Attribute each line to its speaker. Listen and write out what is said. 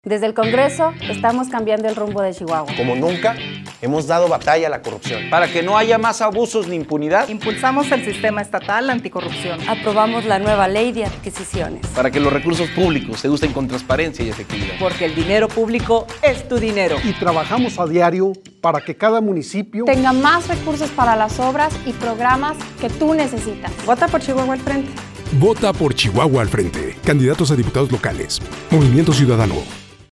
Speaker 1: Desde el Congreso estamos cambiando el rumbo de Chihuahua.
Speaker 2: Como nunca, hemos dado batalla a la corrupción.
Speaker 3: Para que no haya más abusos ni impunidad,
Speaker 4: impulsamos el sistema estatal anticorrupción.
Speaker 1: Aprobamos la nueva ley de adquisiciones.
Speaker 5: Para que los recursos públicos se usen con transparencia y efectividad.
Speaker 4: Porque el dinero público es tu dinero.
Speaker 6: Y trabajamos a diario para que cada municipio
Speaker 1: tenga más recursos para las obras y programas que tú necesitas.
Speaker 4: Vota por Chihuahua al frente.
Speaker 7: Vota por Chihuahua al frente. Candidatos a diputados locales. Movimiento Ciudadano.